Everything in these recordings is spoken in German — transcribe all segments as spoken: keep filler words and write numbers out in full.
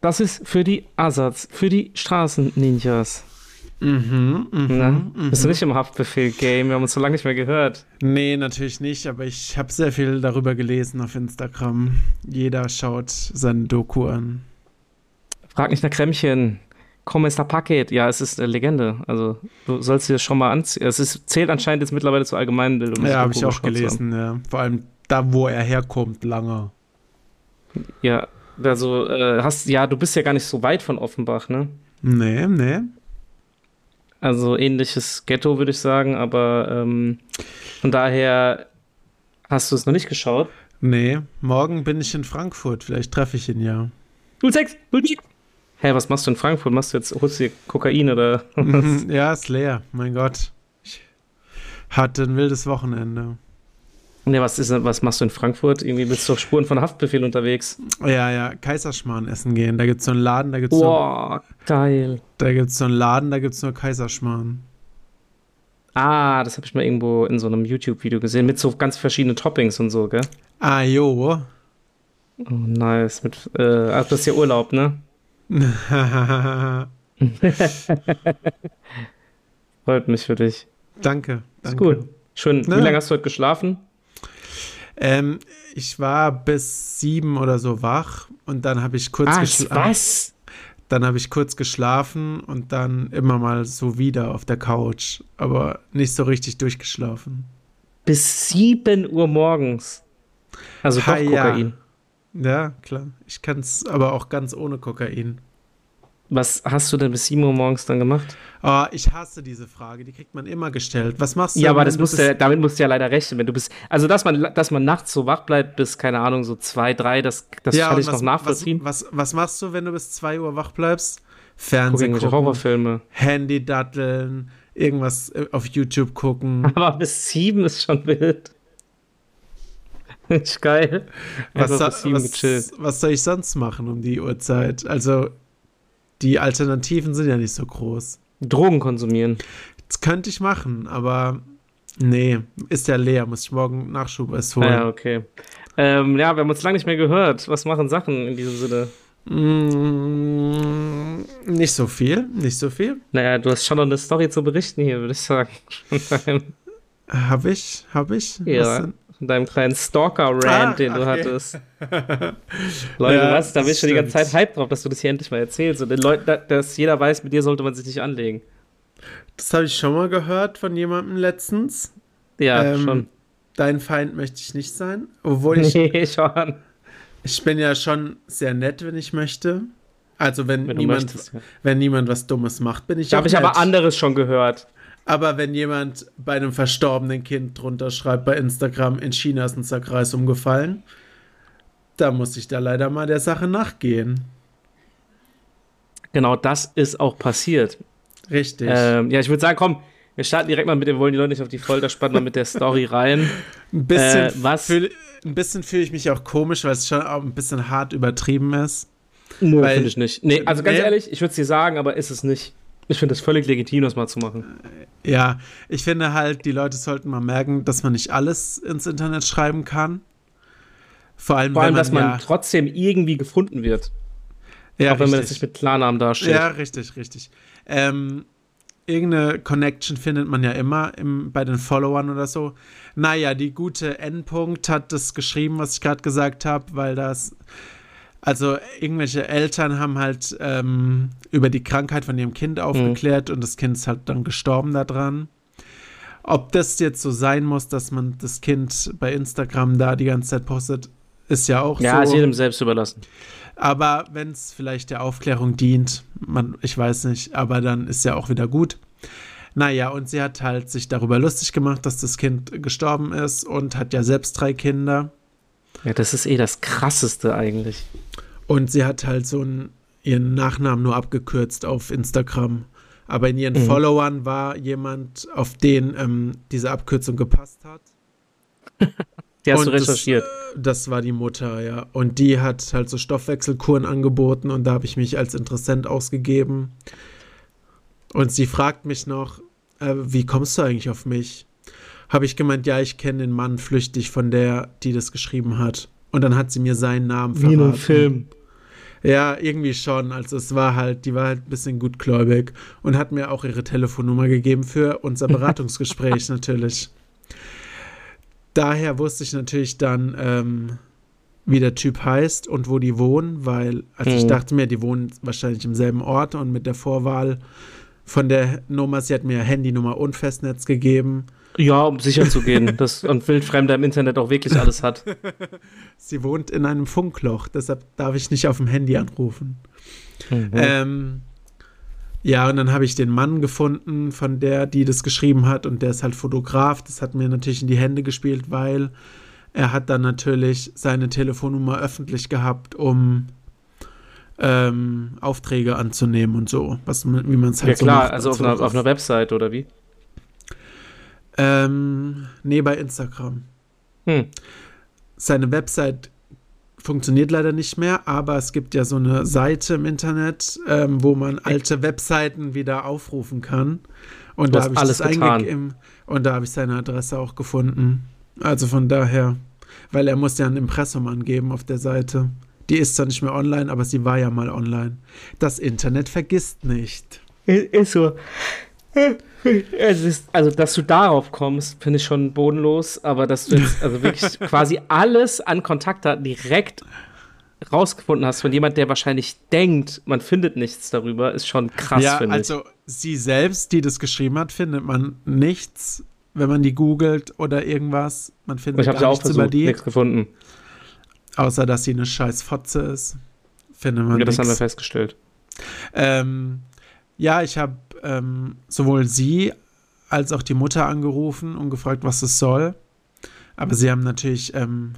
Das ist für die Asats, für die Straßen-Ninjas. Mhm, mhm, Na, mhm. bist du nicht im Haftbefehl-Game? Wir haben uns so lange nicht mehr gehört. Nee, natürlich nicht, aber ich habe sehr viel darüber gelesen auf Instagram. Jeder schaut seine Doku an. Frag nicht nach Krämmchen. Komm, ist da Paket. Ja, es ist eine Legende. Also, du sollst dir das schon mal anziehen. Es ist, zählt anscheinend jetzt mittlerweile zur Allgemeinbildung. Ja, habe ich auch gelesen, ja. Vor allem da, wo er herkommt, lange. Ja, also, äh, hast, ja, du bist ja gar nicht so weit von Offenbach, ne? Nee, nee. Also, ähnliches Ghetto, würde ich sagen, aber ähm, von daher hast du es noch nicht geschaut. Nee, morgen bin ich in Frankfurt. Vielleicht treffe ich ihn ja. null sechs, null sieben. Hä, was machst du in Frankfurt? Machst du jetzt, holst du dir Kokain oder was? Mhm, ja, ist leer. Mein Gott. Ich hatte ein wildes Wochenende. Ne, was ist, was machst du in Frankfurt? Irgendwie bist du auf Spuren von Haftbefehl unterwegs. Ja, ja, Kaiserschmarrn essen gehen. Da gibt's so einen Laden, da gibt's Boah, nur, geil. da gibt's so einen Laden, da gibt's nur Kaiserschmarrn. Ah, das habe ich mal irgendwo in so einem YouTube-Video gesehen, mit so ganz verschiedenen Toppings und so, gell? Ah, jo. Oh, nice. Mit, äh, ach, das ist ja Urlaub, ne? Freut mich für dich. Danke, Ist danke. gut. Schön. Ne? Wie lange hast du heute geschlafen? Ähm, ich war bis sieben oder so wach und dann habe ich kurz Ah, geschlafen. was? Dann habe ich kurz geschlafen und dann immer mal so wieder auf der Couch, aber nicht so richtig durchgeschlafen. Bis sieben Uhr morgens. Also doch Ha, ja. Kokain. Ja, klar. Ich kann es aber auch ganz ohne Kokain. Was hast du denn bis sieben Uhr morgens dann gemacht? Oh, ich hasse diese Frage, die kriegt man immer gestellt. Was machst du? Ja, aber wenn das du musst bis- du, damit musst du ja leider rechnen, wenn du bist. Also, dass man, dass man nachts so wach bleibt bis, keine Ahnung, so zwei, drei, das, das ja, kann und ich was, noch nachvollziehen. Was, was, was machst du, wenn du bis zwei Uhr wach bleibst? Guck Fernsehen irgendwelche gucken, Horrorfilme. Handy datteln, irgendwas äh, auf YouTube gucken. Aber bis sieben ist schon wild. Ist geil. Was, Einfach so- bis sieben gechillt. was, was soll ich sonst machen um die Uhrzeit? Also, die Alternativen sind ja nicht so groß. Drogen konsumieren. Das könnte ich machen, aber nee, ist ja leer, muss ich morgen Nachschub erst Ah, holen. ja, okay. Ähm, ja, wir haben uns lange nicht mehr gehört. Was machen Sachen in diesem Sinne? Mm, nicht so viel, nicht so viel. Naja, du hast schon noch eine Story zu berichten hier, würde ich sagen. Von deinem, Hab ich, hab ich? Was ja, denn? von deinem kleinen Stalker-Rant, Ah, den du okay. hattest. Leute, Ja, was? Da bin ich schon die ganze stimmt. Zeit hype drauf, dass du das hier endlich mal erzählst. Und den Leuten, da- dass jeder weiß, mit dir sollte man sich nicht anlegen. Das habe ich schon mal gehört von jemandem letztens. Ja, Ähm, schon. Dein Feind möchte ich nicht sein. Obwohl ich, Nee, schon. ich bin ja schon sehr nett, wenn ich möchte. Also wenn, Wenn du niemand, möchtest, ja. wenn niemand was Dummes macht, bin ich Da auch habe ich nett. aber anderes schon gehört. Aber wenn jemand bei einem verstorbenen Kind drunter schreibt bei Instagram, in China ist ein Sackreis umgefallen, da muss ich da leider mal der Sache nachgehen. Genau, das ist auch passiert. Richtig. Ähm, ja, ich würde sagen, komm, wir starten direkt mal mit dem, wir wollen die Leute nicht auf die Folter spannen, mal mit der Story rein. ein bisschen, äh, was? Fühl, ein bisschen fühle ich mich auch komisch, weil es schon auch ein bisschen hart übertrieben ist. Nö, Weil- finde ich nicht. Nee, also ganz Nee. ehrlich, ich würde es dir sagen, aber ist es nicht. Ich finde es völlig legitim, das mal zu machen. Ja, ich finde halt, die Leute sollten mal merken, dass man nicht alles ins Internet schreiben kann. Vor allem, Vor allem, wenn man, dass man ja, trotzdem irgendwie gefunden wird. ja, auch wenn man richtig. das nicht mit Klarnamen darstellt. Ja, richtig, richtig. Ähm, irgendeine Connection findet man ja immer im, bei den Followern oder so. Naja, die gute Endpunkt hat das geschrieben, was ich gerade gesagt habe, weil das, also irgendwelche Eltern haben halt ähm, über die Krankheit von ihrem Kind aufgeklärt und das Kind ist halt dann gestorben daran. Ob das jetzt so sein muss, dass man das Kind bei Instagram da die ganze Zeit postet, ist ja auch Ja, ist so. jedem selbst überlassen. Aber wenn es vielleicht der Aufklärung dient, man, ich weiß nicht, aber dann ist ja auch wieder gut. Naja, und sie hat halt sich darüber lustig gemacht, dass das Kind gestorben ist und hat ja selbst drei Kinder. Ja, das ist eh das Krasseste eigentlich. Und sie hat halt so einen, ihren Nachnamen nur abgekürzt auf Instagram. Aber in ihren Mhm. Followern war jemand, auf den ähm, diese Abkürzung gepasst hat. Die hast Und du recherchiert. Das, das war die Mutter, ja. Und die hat halt so Stoffwechselkuren angeboten und da habe ich mich als Interessent ausgegeben. Und sie fragt mich noch, äh, wie kommst du eigentlich auf mich? Habe ich gemeint, ja, ich kenne den Mann flüchtig von der, die das geschrieben hat. Und dann hat sie mir seinen Namen Wie in einem verraten. Film. Ja, irgendwie schon. Also es war halt, die war halt ein bisschen gutgläubig und hat mir auch ihre Telefonnummer gegeben für unser Beratungsgespräch natürlich. Daher wusste ich natürlich dann, ähm, wie der Typ heißt und wo die wohnen, weil, also mhm. ich dachte mir, die wohnen wahrscheinlich im selben Ort und mit der Vorwahl von der Nummer, sie hat mir Handynummer und Festnetz gegeben. Ja, um sicher zu gehen, dass ein Wildfremder im Internet auch wirklich alles hat. Sie wohnt in einem Funkloch, deshalb darf ich nicht auf dem Handy anrufen. Mhm. Ähm, ja, und dann habe ich den Mann gefunden, von der, die das geschrieben hat, und der ist halt Fotograf. Das hat mir natürlich in die Hände gespielt, weil er hat dann natürlich seine Telefonnummer öffentlich gehabt, um ähm, Aufträge anzunehmen und so, was, wie man es halt ja, so klar, macht. also auf einer, auf einer Website oder wie? Ähm, nee, bei Instagram. Hm. Seine Website funktioniert leider nicht mehr, aber es gibt ja so eine Seite im Internet, ähm, wo man alte Webseiten wieder aufrufen kann. Und da habe ich alles das eingegeben und da habe ich seine Adresse auch gefunden. Also von daher, weil er muss ja ein Impressum angeben auf der Seite. Die ist zwar nicht mehr online, aber sie war ja mal online. Das Internet vergisst nicht. Ist so. Es ist, also, dass du darauf kommst, finde ich schon bodenlos, aber dass du jetzt also wirklich quasi alles an Kontaktdaten direkt rausgefunden hast von jemand, der wahrscheinlich denkt, man findet nichts darüber, ist schon krass, ja, finde ich. Also sie selbst, die das geschrieben hat, findet man nichts, wenn man die googelt oder irgendwas. Man findet ich gar ja auch nichts versucht, über die. Nichts gefunden. Außer, dass sie eine scheiß Fotze ist. Findet man ja, das nix. haben wir festgestellt. Ähm, ja, ich habe ähm, sowohl sie als auch die Mutter angerufen und gefragt, was es soll. Aber sie haben natürlich, ähm,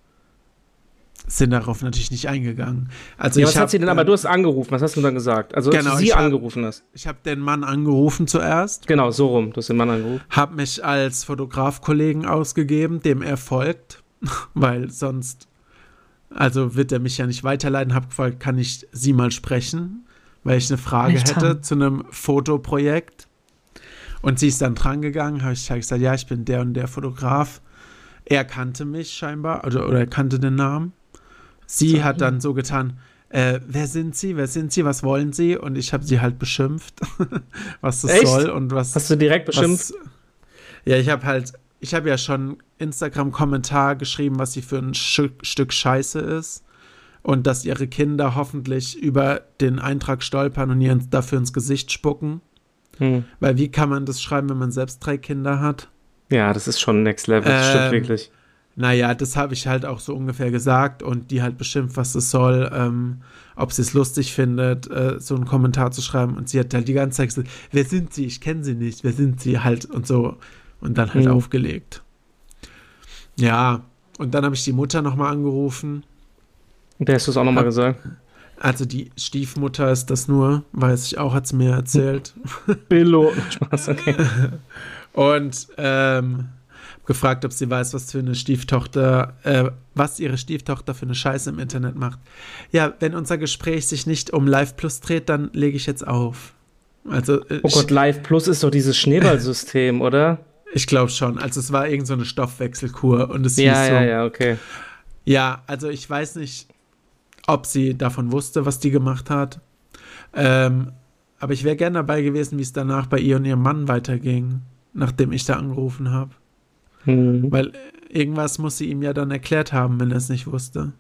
sind darauf natürlich nicht eingegangen. Also ja, ich was hab, hat sie denn, aber du hast angerufen, was hast du dann gesagt? Also, genau, als du sie ich hab, angerufen hast. Ich habe den Mann angerufen zuerst. Genau, so rum, du hast den Mann angerufen. Habe mich als Fotografkollegen ausgegeben, dem er folgt, weil sonst, also wird er mich ja nicht weiterleiten. Habe gefragt, kann ich sie mal sprechen, weil ich eine Frage Alter. hätte zu einem Fotoprojekt. Und sie ist dann dran gegangen, habe ich halt gesagt, ja, ich bin der und der Fotograf. Er kannte mich scheinbar, oder, oder er kannte den Namen. Sie so, hat dann so getan, äh, wer sind Sie, wer sind Sie, was wollen Sie? Und ich habe sie halt beschimpft, was das Echt? soll. Und was, hast du direkt beschimpft? Was, ja, ich habe halt, ich habe ja schon Instagram-Kommentar geschrieben, was sie für ein Stück, Stück Scheiße ist. Und dass ihre Kinder hoffentlich über den Eintrag stolpern und ihr dafür ins Gesicht spucken. Hm. Weil wie kann man das schreiben, wenn man selbst drei Kinder hat? Ja, das ist schon Next Level, das ähm, stimmt wirklich. Naja, das habe ich halt auch so ungefähr gesagt und die halt beschimpft, was es soll, ähm, ob sie es lustig findet, äh, so einen Kommentar zu schreiben. Und sie hat halt die ganze Zeit gesagt, wer sind sie? Ich kenne sie nicht, wer sind sie? Halt und so. Und dann halt hm. aufgelegt. Ja, und dann habe ich die Mutter nochmal angerufen. Und der hast du es auch nochmal gesagt? Also die Stiefmutter ist das nur, weiß ich auch, hat es mir erzählt. Billo. Spaß, okay. Und ähm, gefragt, ob sie weiß, was für eine Stieftochter, äh, was ihre Stieftochter für eine Scheiße im Internet macht. Ja, wenn unser Gespräch sich nicht um Live Plus dreht, dann lege ich jetzt auf. Also, äh, oh Gott, Live Plus ist doch dieses Schneeballsystem, oder? Ich glaube schon. Also es war irgend so eine Stoffwechselkur und es ja, hieß so. Ja, ja, okay. Ja, also ich weiß nicht, ob sie davon wusste, was die gemacht hat. Ähm, aber ich wäre gern dabei gewesen, wie es danach bei ihr und ihrem Mann weiterging, nachdem ich da angerufen habe. Hm. Weil irgendwas muss sie ihm ja dann erklärt haben, wenn er es nicht wusste.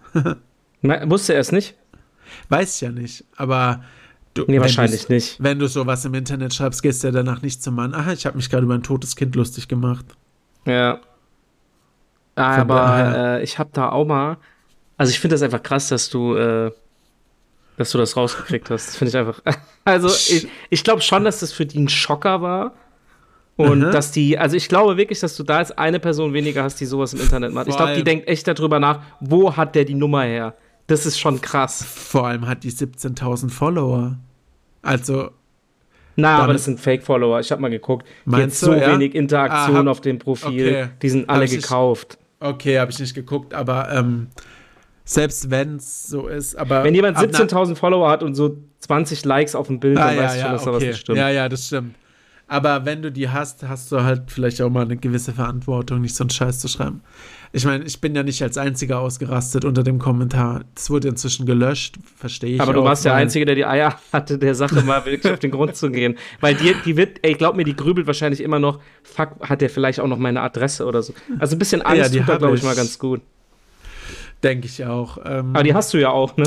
Wusste er es nicht? Weiß ich ja nicht, aber du, nee, wahrscheinlich nicht. Wenn du sowas im Internet schreibst, gehst du ja danach nicht zum Mann. Aha, ich habe mich gerade über ein totes Kind lustig gemacht. Ja. Aber äh, ich habe da auch mal, also ich finde das einfach krass, dass du, äh, dass du das rausgekriegt hast. Das finde ich einfach, also ich, ich glaube schon, dass das für die ein Schocker war. Und mhm. dass die, also ich glaube wirklich, dass du da jetzt eine Person weniger hast, die sowas im Internet macht. Vor ich glaube, die denkt echt darüber nach, wo hat der die Nummer her? Das ist schon krass. Vor allem hat die siebzehntausend Follower. Also. Na, aber das sind Fake-Follower. Ich habe mal geguckt. Jetzt so ja? wenig Interaktion ah, hab, auf dem Profil. Okay. Die sind alle gekauft. Nicht, okay, habe ich nicht geguckt, aber ähm, selbst wenn es so ist, aber. Wenn jemand siebzehntausend Follower hat und so zwanzig Likes auf dem Bild, ah, dann ja, weißt du ja, schon, dass okay. da was nicht stimmt. Ja, ja, das stimmt. Aber wenn du die hast, hast du halt vielleicht auch mal eine gewisse Verantwortung, nicht so einen Scheiß zu schreiben. Ich meine, ich bin ja nicht als Einziger ausgerastet unter dem Kommentar. Das wurde inzwischen gelöscht, verstehe ich. Aber du auch, warst der Einzige, der die Eier hatte, der Sache mal wirklich auf den Grund zu gehen. Weil die, die wird, ey, glaub mir, die grübelt wahrscheinlich immer noch, fuck, hat der vielleicht auch noch meine Adresse oder so. Also ein bisschen Angst ja, tut da, glaube ich, mal ganz gut. Denke ich auch. Ähm, Aber die hast du ja auch, ne?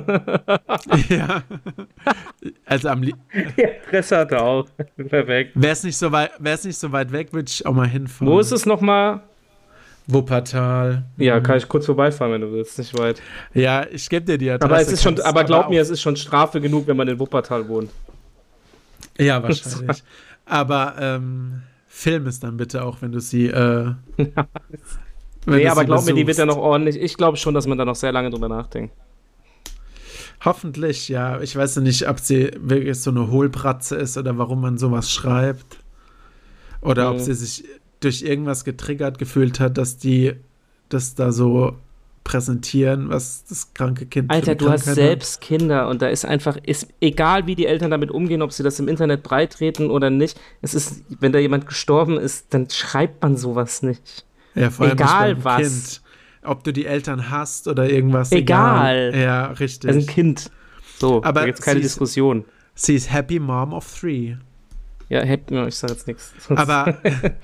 ja. Also am liebsten. Die Adresse hat er auch. Perfekt. Wäre es nicht, so weit, nicht so weit weg, würde ich auch mal hinfahren. Wo ist es nochmal? Wuppertal. Ja, kann ich kurz vorbeifahren, wenn du willst, nicht weit. Ja, ich gebe dir die Adresse. Aber, es ist schon, aber glaub aber mir, es ist schon Strafe genug, wenn man in Wuppertal wohnt. Ja, wahrscheinlich. aber ähm, film es dann bitte auch, wenn du sie äh, Nee, aber glaub mir, die wird ja noch ordentlich. Ich glaube schon, dass man da noch sehr lange drüber nachdenkt. Hoffentlich, ja. Ich weiß ja nicht, ob sie wirklich so eine Hohlbratze ist oder warum man sowas schreibt. Oder mhm. ob sie sich durch irgendwas getriggert gefühlt hat, dass die das da so präsentieren, was das kranke Kind Alter, du hast selbst Kinder und da ist einfach, ist egal wie die Eltern damit umgehen, ob sie das im Internet breitreten oder nicht. Es ist, wenn da jemand gestorben ist, dann schreibt man sowas nicht. Ja, vor allem egal nicht was. Kind. Ob du die Eltern hast oder irgendwas. Egal. egal. Ja, richtig. Das ist ein Kind. So, aber da gibt's keine Diskussion. Sie ist Happy Mom of Three. Ja, happy, ich sag jetzt nichts. Aber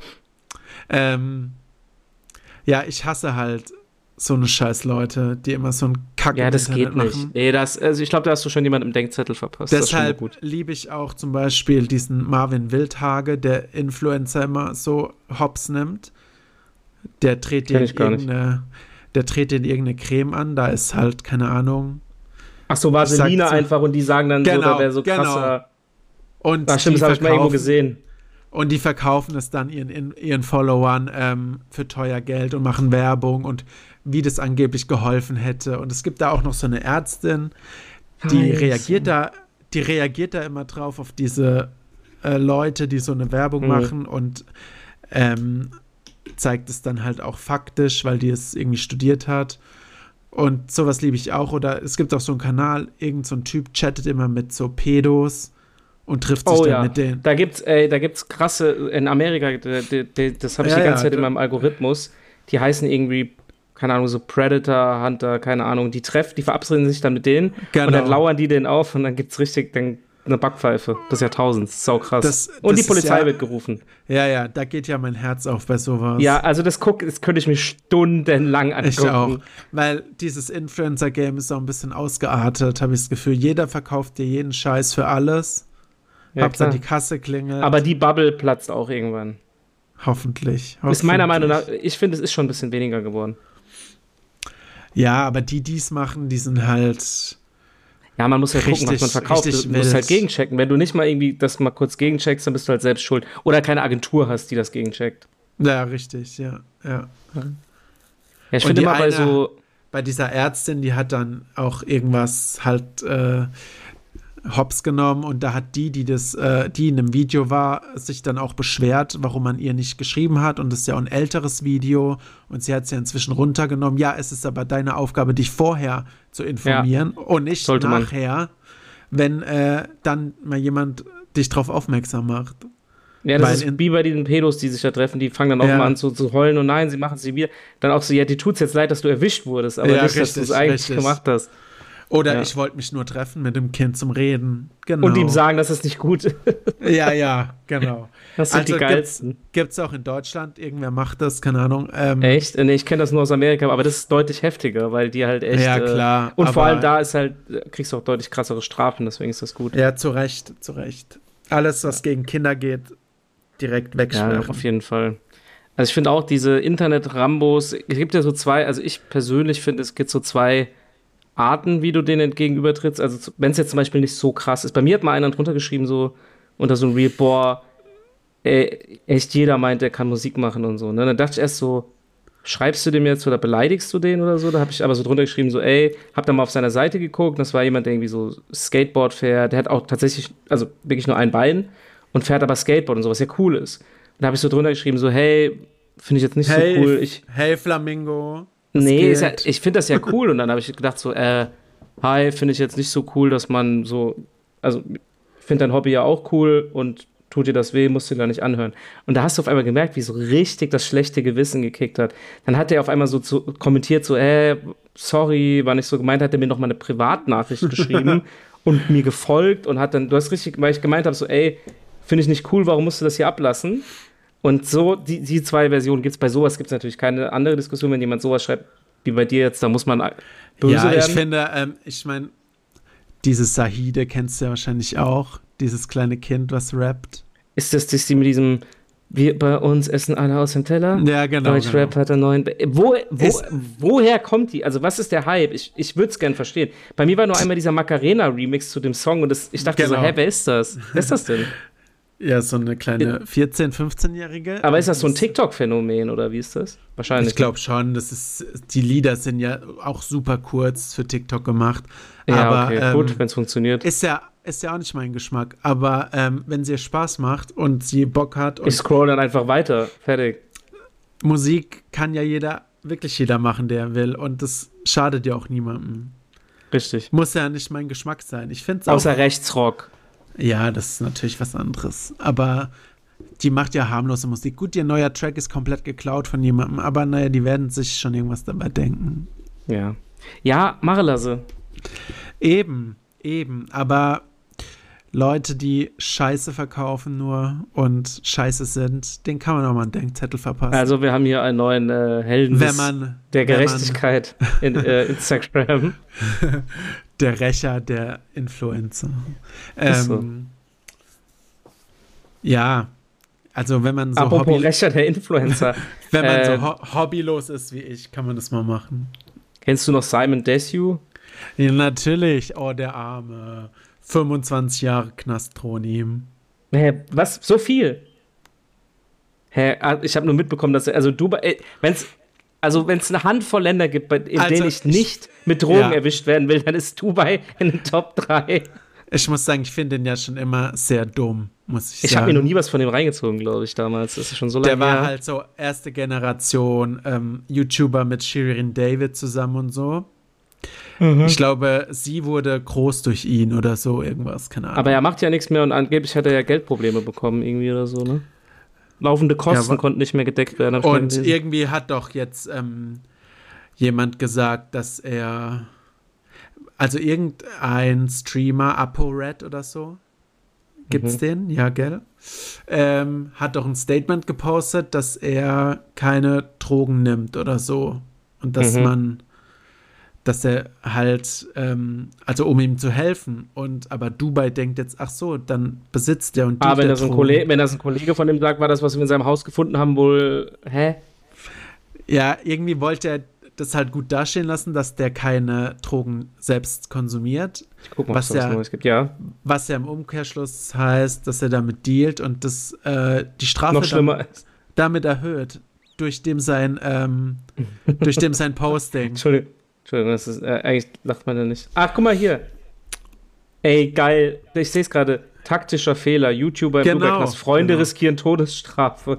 ähm, ja, ich hasse halt so eine scheiß Leute, die immer so einen Kack Ja, das Internet geht machen. nicht. Nee, das, also ich glaube, da hast du schon jemanden im Denkzettel verpasst. Deshalb liebe ich auch zum Beispiel diesen Marvin Wildhage, der Influencer immer so hops nimmt. Der dreht den irgendeine, der dreht den irgendeine Creme an, da ist halt, keine Ahnung. Ach so, Vaseline einfach und die sagen dann genau, so, da wäre so genau. krasser. Und Ach, stimmt, das habe ich mal irgendwo gesehen. Und die verkaufen es dann ihren, ihren Followern ähm, für teuer Geld und machen Werbung und wie das angeblich geholfen hätte. Und es gibt da auch noch so eine Ärztin, die Scheiße. reagiert da, die reagiert da immer drauf auf diese äh, Leute, die so eine Werbung mhm. machen und ähm, zeigt es dann halt auch faktisch, weil die es irgendwie studiert hat. Und sowas liebe ich auch. Oder es gibt auch so einen Kanal, irgend so ein Typ chattet immer mit so Pedos und trifft sich oh, dann ja. mit denen. Da gibt's, ey, da gibt's krasse, in Amerika, de, de, de, das habe ich ja, die ganze ja, Zeit in meinem Algorithmus, die heißen irgendwie, keine Ahnung, so Predator, Hunter, keine Ahnung, die treffen, die verabreden sich dann mit denen genau. und dann lauern die denen auf und dann gibt's richtig, dann eine Backpfeife des Jahrtausends. Sau krass. Das, und das die Polizei ja, wird gerufen. Ja, ja, da geht ja mein Herz auf bei sowas. Ja, also das guck, das könnte ich mir stundenlang angucken. Ich auch. Weil dieses Influencer-Game ist auch ein bisschen ausgeartet, habe ich das Gefühl. Jeder verkauft dir jeden Scheiß für alles. Ja, Hauptsache die Kasse klingelt. Aber die Bubble platzt auch irgendwann. Hoffentlich. hoffentlich. Ist meiner Meinung nach, ich finde, es ist schon ein bisschen weniger geworden. Ja, aber die, die es machen, die sind halt. Ja, man muss ja richtig, gucken, was man verkauft. Du musst halt gegenchecken. Wenn du nicht mal irgendwie das mal kurz gegencheckst, dann bist du halt selbst schuld. Oder keine Agentur hast, die das gegencheckt. Ja, richtig, ja. Ja, ja ich finde immer bei eine, so. Bei dieser Ärztin, die hat dann auch irgendwas halt äh, hops genommen und da hat die, die das, äh, die in einem Video war, sich dann auch beschwert, warum man ihr nicht geschrieben hat und das ist ja auch ein älteres Video und sie hat es ja inzwischen runtergenommen. Ja, es ist aber deine Aufgabe, dich vorher zu informieren ja, und nicht nachher, man. wenn äh, dann mal jemand dich drauf aufmerksam macht. Ja, das Weil ist wie bei diesen Pedos, die sich da treffen, die fangen dann auch ja. mal an zu, zu heulen und nein, sie machen sie wieder. Dann auch so, ja, die tut's jetzt leid, dass du erwischt wurdest, aber ja, nicht, richtig, dass du es eigentlich richtig. gemacht hast. Oder ja. ich wollte mich nur treffen mit dem Kind zum Reden. Genau. Und ihm sagen, dass es nicht gut ist. Ja, ja, genau. Das sind also die geilsten. Gibt es auch in Deutschland? Irgendwer macht das? Keine Ahnung. Ähm, echt? Nee, ich kenne das nur aus Amerika, aber das ist deutlich heftiger, weil die halt echt. Ja, klar. Äh, und vor allem da ist halt, kriegst du auch deutlich krassere Strafen, deswegen ist das gut. Ja, zu Recht, zu Recht. Alles, was ja. gegen Kinder geht, direkt wegsperren. Ja, auf jeden Fall. Also ich finde auch diese Internet-Rambos, es gibt ja so zwei, also ich persönlich finde, es gibt so zwei Arten, wie du denen entgegenübertrittst. Also wenn es jetzt zum Beispiel nicht so krass ist. Bei mir hat mal einer drunter geschrieben, so unter so ein Reel, boah, ey, echt jeder meint, der kann Musik machen und so. Ne? Dann dachte ich erst so, schreibst du dem jetzt oder beleidigst du den oder so? Da habe ich aber so drunter geschrieben, so, ey, hab da mal auf seiner Seite geguckt. Das war jemand, der irgendwie so Skateboard fährt. Der hat auch tatsächlich, also wirklich nur ein Bein und fährt aber Skateboard und so, was ja cool ist. Und da habe ich so drunter geschrieben, so, hey, finde ich jetzt nicht hey, so cool. Ich, hey, Flamingo. Nee, ist ja, ich finde das ja cool. Und dann habe ich gedacht so, äh, hi, finde ich jetzt nicht so cool, dass man so, also ich finde dein Hobby ja auch cool und tut dir das weh, musst du dir da nicht anhören. Und da hast du auf einmal gemerkt, wie so richtig das schlechte Gewissen gekickt hat. Dann hat er auf einmal so zu, kommentiert, so, äh, sorry, war nicht so gemeint, hat er mir noch mal eine Privatnachricht geschrieben und mir gefolgt und hat dann, du hast richtig, weil ich gemeint habe, so, ey, finde ich nicht cool, warum musst du das hier ablassen? Und so, die, die zwei Versionen gibt es. Bei sowas gibt es natürlich keine andere Diskussion, wenn jemand sowas schreibt, wie bei dir jetzt, da muss man böse ja, werden. Ja, ich finde, ähm, ich meine, dieses Sahide kennst du ja wahrscheinlich auch, dieses kleine Kind, was rappt. Ist das das die mit diesem, wir bei uns essen alle aus dem Teller? Ja, genau. Deutschrap genau. hat einen neuen, Be- wo, wo, woher kommt die? Also was ist der Hype? Ich, ich würde es gern verstehen. Bei mir war nur einmal dieser Macarena-Remix zu dem Song und das, ich dachte genau. so, hä, wer ist das? Wer ist das denn? Ja, so eine kleine vierzehn-, fünfzehnjährige. Aber ist das so ein TikTok-Phänomen oder wie ist das? Wahrscheinlich. Ich glaube schon, das ist, die Lieder sind ja auch super kurz für TikTok gemacht. Ja, aber, okay, ähm, gut, wenn es funktioniert. Ist ja, ist ja auch nicht mein Geschmack. Aber ähm, wenn sie ihr Spaß macht und sie Bock hat. Und ich scroll dann einfach weiter. Fertig. Musik kann ja jeder, wirklich jeder machen, der will. Und das schadet ja auch niemandem. Richtig. Muss ja nicht mein Geschmack sein. Ich finde es auch. Außer Rechtsrock. Ja, das ist natürlich was anderes. Aber die macht ja harmlose Musik. Gut, ihr neuer Track ist komplett geklaut von jemandem, aber naja, die werden sich schon irgendwas dabei denken. Ja. Ja, Marelasse. Eben, eben. Aber Leute, die Scheiße verkaufen nur und Scheiße sind, denen kann man auch mal einen Denkzettel verpassen. Also wir haben hier einen neuen äh, Helden wenn man, der Gerechtigkeit in äh, Instagram. Der Rächer der Influencer. Ähm, so. Ja, also wenn man so Apropos Hobby, Rächer der Influencer. wenn man äh, so ho- hobbylos ist wie ich, kann man das mal machen. Kennst du noch Simon Desue? Ja, natürlich. Oh, der Arme. fünfundzwanzig Jahre Knast drohen ihm. Hä, was? So viel? Hä, ich habe nur mitbekommen, dass er, also du, wenn's, also wenn es eine Handvoll Länder gibt, in also denen ich, ich nicht mit Drogen ja. erwischt werden will, dann ist Dubai in den Top drei. Ich muss sagen, ich finde den ja schon immer sehr dumm, muss ich, ich sagen. Ich habe mir noch nie was von dem reingezogen, glaube ich, damals. Das ist schon so lange Der war her. halt so erste Generation ähm, YouTuber mit Shirin David zusammen und so. Mhm. Ich glaube, sie wurde groß durch ihn oder so, irgendwas, keine Ahnung. Aber er macht ja nichts mehr und angeblich hat er ja Geldprobleme bekommen irgendwie oder so, ne? Laufende Kosten ja, konnten nicht mehr gedeckt werden. Und irgendwie hat doch jetzt ähm, jemand gesagt, dass er, also irgendein Streamer, ApoRed oder so, gibt's mhm. den? Ja, gell? Ähm, hat doch ein Statement gepostet, dass er keine Drogen nimmt oder so. Und dass mhm. man dass er halt, ähm, also um ihm zu helfen. Und aber Dubai denkt jetzt, ach so, dann besitzt er und Ah, wenn das, ein Kollege, wenn das ein Kollege von ihm sagt, war das, was wir in seinem Haus gefunden haben, wohl, hä? Ja, irgendwie wollte er das halt gut dastehen lassen, dass der keine Drogen selbst konsumiert. Ich guck mal, was was ja, es gibt, ja. Was ja im Umkehrschluss heißt, dass er damit dealt und das, äh, die Strafe noch schlimmer damit, ist. damit erhöht. Durch dem sein, ähm, durch dem sein Posting. Entschuldigung. Entschuldigung, das ist, äh, eigentlich lacht man da nicht. Ach, guck mal hier. Ey, geil. Ich sehe es gerade. Taktischer Fehler. YouTuber im genau, Dubai-Knast. Freunde genau. riskieren Todesstrafe.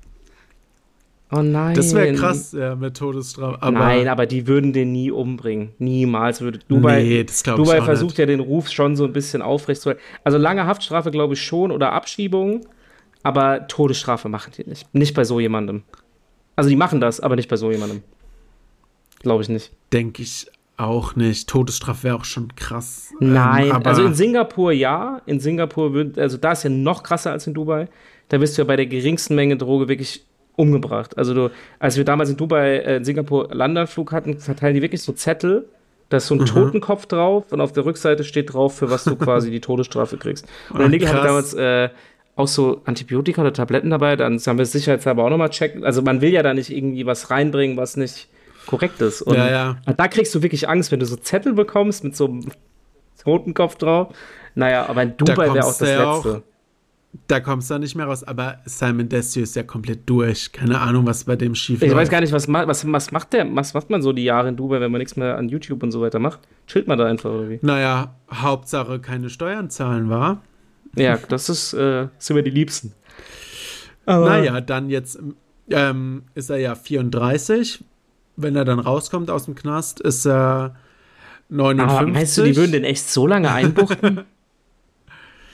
Oh nein. Das wäre krass, ja, mit Todesstrafe. Aber nein, aber die würden den nie umbringen. Niemals würde Dubai. Nee, das glaube ich Dubai auch versucht nicht. ja den Ruf schon so ein bisschen aufrechtzuerhalten. Also lange Haftstrafe, glaube ich, schon oder Abschiebung. Aber Todesstrafe machen die nicht. Nicht bei so jemandem. Also die machen das, aber nicht bei so jemandem. Glaube ich nicht. Denke ich auch nicht. Todesstrafe wäre auch schon krass. Nein, ähm, aber also in Singapur ja. In Singapur wird, also da ist ja noch krasser als in Dubai. Da wirst du ja bei der geringsten Menge Droge wirklich umgebracht. Also du, als wir damals in Dubai, äh, in Singapur Landanflug hatten, verteilen die wirklich so Zettel. Da ist so ein mhm. Totenkopf drauf und auf der Rückseite steht drauf, für was du quasi die Todesstrafe kriegst. Und der Nigel hatte damals äh, auch so Antibiotika oder Tabletten dabei. Dann haben wir sicherheitshalber auch nochmal checken. Also man will ja da nicht irgendwie was reinbringen, was nicht korrekt ist. Und ja, ja. da kriegst du wirklich Angst, wenn du so Zettel bekommst mit so einem Totenkopf drauf. Naja, aber in Dubai wäre auch das Letzte. Auch, da kommst du dann nicht mehr raus. Aber Simon Desue ist ja komplett durch. Keine Ahnung, was bei dem schief Ich läuft. weiß gar nicht, was, was, was macht der? Was macht man so die Jahre in Dubai, wenn man nichts mehr an YouTube und so weiter macht? Chillt man da einfach, oder wie? Naja, Hauptsache keine Steuern zahlen, war. Ja, das ist, äh, sind wir die Liebsten. Aber naja, dann jetzt ähm, ist er ja vierunddreißig. Wenn er dann rauskommt aus dem Knast, ist er neunundfünfzig. Aber meinst du, die würden den echt so lange einbuchten?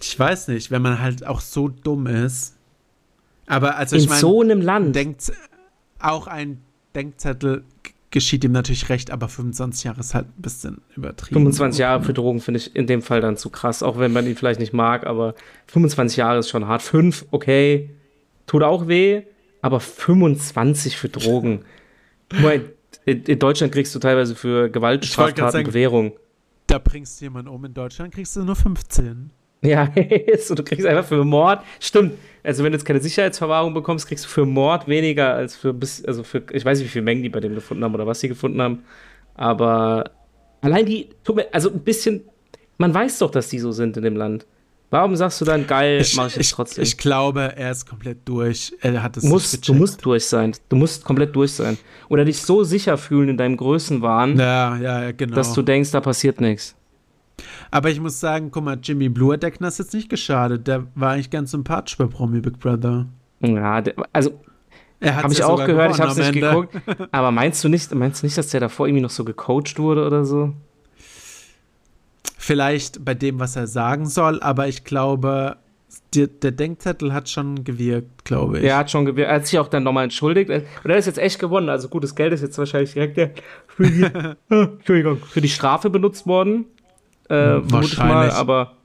Ich weiß nicht, wenn man halt auch so dumm ist. Aber also In ich meine, so einem Land. denkt, auch ein Denkzettel g- geschieht ihm natürlich recht, aber fünfundzwanzig Jahre ist halt ein bisschen übertrieben. fünfundzwanzig Jahre für Drogen finde ich in dem Fall dann zu krass, auch wenn man ihn vielleicht nicht mag, aber fünfundzwanzig Jahre ist schon hart. Fünf, okay, tut auch weh, aber fünfundzwanzig für Drogen. Guck mal, in, in Deutschland kriegst du teilweise für Ich wollte grad Gewaltstraftaten sagen- Bewährung. Da bringst du jemanden um, in Deutschland kriegst du nur fünfzehn. Ja, so, du kriegst einfach für Mord, stimmt. Also wenn du jetzt keine Sicherheitsverwahrung bekommst, kriegst du für Mord weniger als für bis, also für, ich weiß nicht, wie viele Mengen die bei dem gefunden haben oder was sie gefunden haben. Aber allein die, tut mir, also ein bisschen, man weiß doch, dass die so sind in dem Land. Warum sagst du dann, geil, Ich, mach ich jetzt ich, trotzdem? ich glaube, er ist komplett durch. Er hat es Du nicht musst, du gecheckt. musst durch sein. Du musst komplett durch sein. Oder dich so sicher fühlen in deinem Größenwahn, Ja, ja, ja, genau. dass du denkst, da passiert nichts. Aber ich muss sagen, guck mal, Jimmy Blue hat der Knast jetzt nicht geschadet. Der war eigentlich ganz sympathisch bei Promi Big Brother. Ja, der, also Er hat habe ich ja auch sogar gehört, ich gewonnen habe es am nicht Ende. geguckt. Aber meinst du nicht, meinst du nicht, dass der davor irgendwie noch so gecoacht wurde oder so? Vielleicht bei dem, was er sagen soll, aber ich glaube, der, der Denkzettel hat schon gewirkt, glaube ich. Er hat schon gewirkt, er hat sich auch dann nochmal entschuldigt. Und er ist jetzt echt gewonnen. Also gutes Geld ist jetzt wahrscheinlich direkt der für die, ah, Entschuldigung, für die Strafe benutzt worden. Äh, vermute ich mal, Wahrscheinlich. aber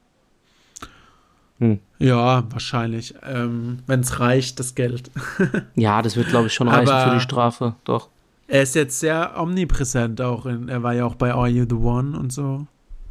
Ja, wahrscheinlich. Ähm, Wenn es reicht, das Geld. ja, das wird, glaube ich, schon reichen Aber- für die Strafe. Doch. Er ist jetzt sehr omnipräsent auch. In, er war ja auch bei Are You the One und so.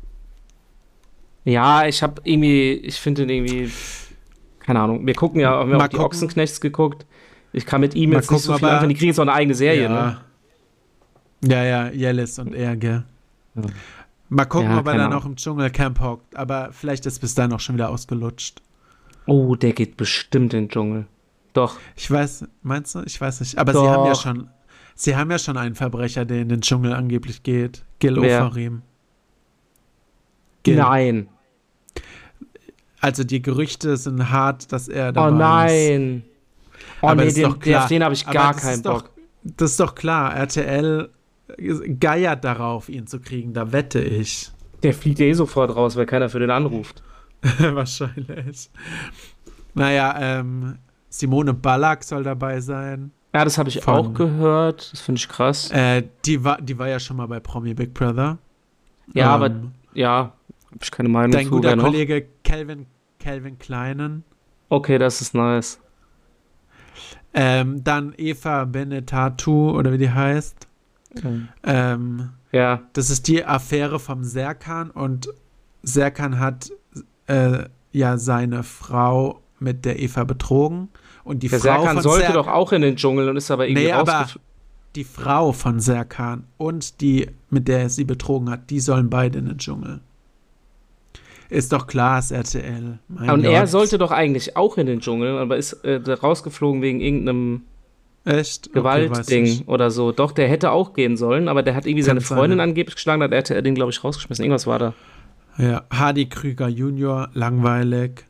Ja, ich habe irgendwie, ich finde den irgendwie, keine Ahnung. Wir gucken ja, haben ja Mal auch die gucken. Ochsenknechts geguckt. Ich kann mit ihm Mal jetzt nicht so gucken, viel aber- anfangen. Die kriegen jetzt auch eine eigene Serie, ne? Ja, ja, ja, Jellis und er, gell. Ja. Mal gucken, Ja, ob er keine dann Ahnung. auch im Dschungelcamp hockt. Aber vielleicht ist bis dahin auch schon wieder ausgelutscht. Oh, der geht bestimmt in den Dschungel. Doch. Ich weiß, meinst du? Ich weiß nicht. Aber sie haben ja Doch. schon, sie haben ja schon einen Verbrecher, der in den Dschungel angeblich geht. Gil Wer? Ofarim. Gil. Nein. Also die Gerüchte sind hart, dass er Oh dabei ist. nein. Oh Aber nee, das ist den, doch klar. auf den habe ich Aber gar das keinen ist doch, Bock. Das ist doch klar. R T L geiert darauf, ihn zu kriegen. Da wette ich. Der fliegt ja eh sofort raus, weil keiner für den anruft. Wahrscheinlich. Naja, ähm, Simone Ballack soll dabei sein. Ja, das habe ich Von- auch gehört. Das finde ich krass. Äh, die, war, die war ja schon mal bei Promi Big Brother. Ja, aber Ähm, ja, habe ich keine Meinung Dein zu. guter wer noch? Kollege Calvin, Calvin Kleinen. Okay, das ist nice. Ähm, dann Eva Benetatu, oder wie die heißt. Ähm, Ja, das ist die Affäre vom Serkan und Serkan hat äh, ja seine Frau mit der Eva betrogen. Und die der Frau Serkan von sollte Serkan, doch auch in den Dschungel und ist aber irgendwie Nee, aber rausgef- die Frau von Serkan und die, mit der er sie betrogen hat, die sollen beide in den Dschungel. Ist doch klar, ist R T L. Mein Und Gott. er sollte doch eigentlich auch in den Dschungel, aber ist äh, da rausgeflogen wegen irgendeinem Echt? Okay, weiß Gewaltding nicht. oder so. Doch, der hätte auch gehen sollen, aber der hat irgendwie Kann seine sein, Freundin ja. angeblich geschlagen, hat R T L den, glaube ich, rausgeschmissen. Irgendwas war da. Ja, Hardy Krüger Junior, langweilig.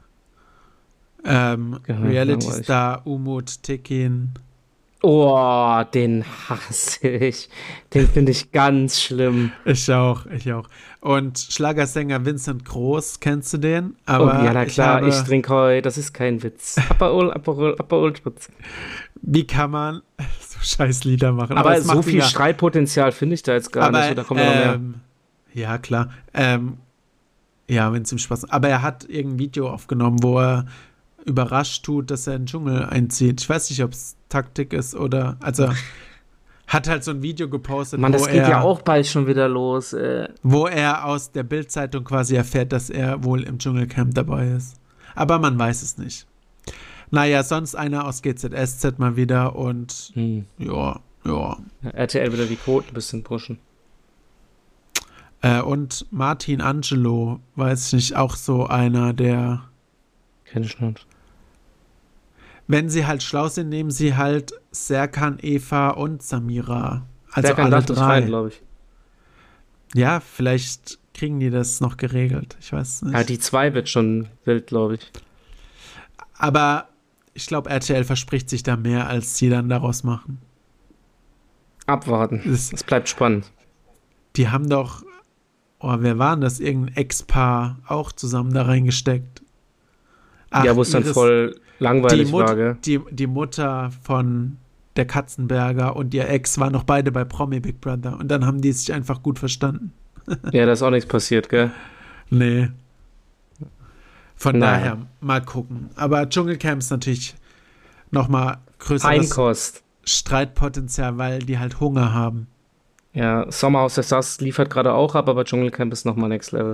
Ähm, Ja, Reality-Star Umut Tekin. Oh, den hasse ich. Den finde ich ganz schlimm. Ich auch, ich auch. Und Schlagersänger Vincent Groß, kennst du den? Oh, Aber ja, na klar, ich ich, habe, trinke heute, das ist kein Witz. Aperol, Aperol, Aperol Spritz. wie kann man so scheiß Lieder machen? Aber es so macht ihn viel ja, Streitpotenzial finde ich da jetzt gar aber, nicht. Da kommt ja noch mehr. ähm, ja, klar. Ähm, ja, wenn es ihm Spaß macht. Aber er hat irgendein Video aufgenommen, wo er überrascht tut, dass er in den Dschungel einzieht. Ich weiß nicht, ob es Taktik ist oder, also hat halt so ein Video gepostet, Mann, wo, das geht er, ja auch bald schon wieder los. Äh. wo er aus der Bild-Zeitung quasi erfährt, dass er wohl im Dschungelcamp dabei ist. Aber man weiß es nicht. Naja, sonst einer aus G Z S Z mal wieder und Hm. ja, ja. R T L wieder die Quoten ein bisschen pushen. Äh, und Martin Angelo, weiß ich nicht, auch so einer, der, Kenn ich nicht. wenn sie halt schlau sind, nehmen sie halt Serkan, Eva und Samira. Also Der kann alle das nicht drei. rein, glaube ich. Ja, vielleicht kriegen die das noch geregelt. Ich weiß nicht. Ja, die zwei wird schon wild, glaube ich. Aber ich glaube, R T L verspricht sich da mehr, als sie dann daraus machen. Abwarten. Das, Es bleibt spannend. die haben doch oh, wer war denn das? Irgendein Ex-Paar auch zusammen da reingesteckt. Ach, ja, wo es dann voll langweilig die Mut, war, gell? Die, die Mutter von der Katzenberger und ihr Ex waren noch beide bei Promi Big Brother und dann haben die sich einfach gut verstanden. Ja, da ist auch nichts passiert, gell? Nee. Von Nein. daher, mal gucken. Aber Dschungelcamp ist natürlich nochmal größeres Feinkost. Streitpotenzial, weil die halt Hunger haben. Ja, Sommerhaus der Stars liefert gerade auch ab, aber Dschungelcamp ist nochmal Next Level.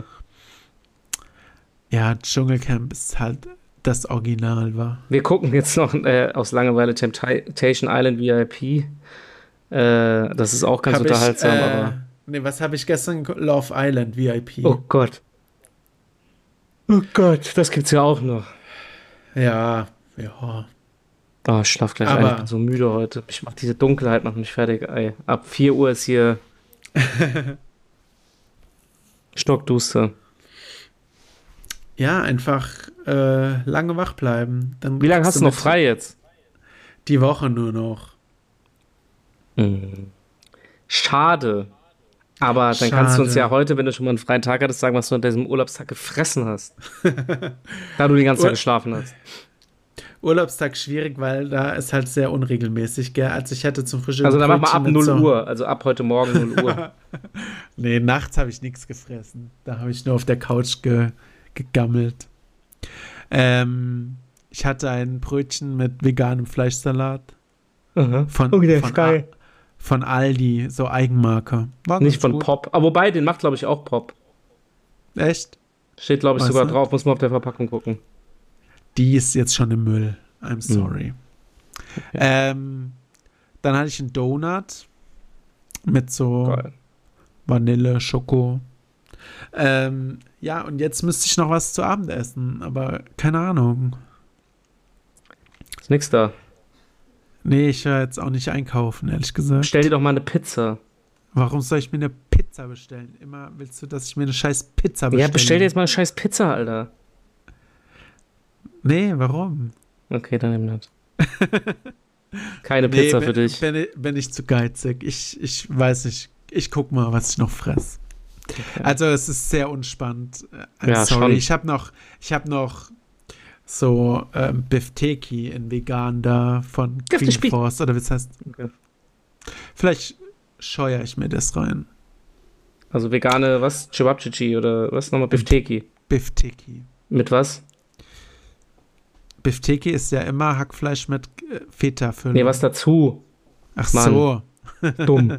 Ja, Dschungelcamp ist halt das Original war. Wir gucken jetzt noch äh, aus Langeweile Temptation Island V I P. Äh, das ist auch ganz Hab unterhaltsam, ich, äh, aber. Nee, was habe ich gestern? Love Island V I P. Oh Gott. Oh Gott, das gibt's ja auch noch. Ja, ja. Oh, ich schlaf gleich ein, ich bin so müde heute. Ich mach diese Dunkelheit, macht mich fertig, ey. Ab vier Uhr ist hier stockduster. Ja, einfach äh, lange wach bleiben. Dann Wie lange hast du noch frei jetzt? Die Woche nur noch. Mhm. Schade. Aber dann Schade. kannst du uns ja heute, wenn du schon mal einen freien Tag hattest, sagen, was du an diesem Urlaubstag gefressen hast. Da du die ganze Zeit geschlafen hast. Urlaubstag schwierig, weil da ist halt sehr unregelmäßig, gell? Also ich hatte zum Frühstück. Also dann mach mal ab null Uhr, also ab heute Morgen null Uhr. Nee, nachts habe ich nichts gefressen. Da habe ich nur auf der Couch ge gegammelt. Ähm, ich hatte ein Brötchen mit veganem Fleischsalat. Uh-huh. Von, okay, von, geil. A- von Aldi, so Eigenmarke. War Nicht von gut. Pop. Aber wobei, den macht, glaube ich, auch Pop. Echt? Steht, glaube ich, Weißt sogar du? drauf. Muss man auf der Verpackung gucken. Die ist jetzt schon im Müll. I'm sorry. Mhm. Okay. Ähm, dann hatte ich einen Donut mit so Geil. Vanille, Schoko. Ähm, ja, und jetzt müsste ich noch was zu Abend essen, aber keine Ahnung. Ist nix da. Nee, ich werde jetzt auch nicht einkaufen, ehrlich gesagt. Stell dir doch mal eine Pizza. Warum soll ich mir eine Pizza bestellen? Immer willst du, dass ich mir eine scheiß Pizza bestelle? Ja, bestell dir jetzt mal eine scheiß Pizza, Alter. Nee, warum? Okay, dann nimm das. Keine Nee, Pizza bin, für dich. Bin, ich- bin ich zu geizig. Ich, ich weiß nicht. Ich guck mal, was ich noch fress. Okay. Also es ist sehr unspannend. I'm Ja, sorry. schon. Ich habe noch, ich habe noch so ähm, Bifteki in vegan da von Green Bifteki. Force oder wie es heißt. Okay. Vielleicht scheuere ich mir das rein. Also vegane, was? Cevapcici oder was nochmal? Bifteki. Bifteki. Mit was? Bifteki ist ja immer Hackfleisch mit äh, Feta-Füllung. Nee, was dazu? Ach Mann. so. Dumm.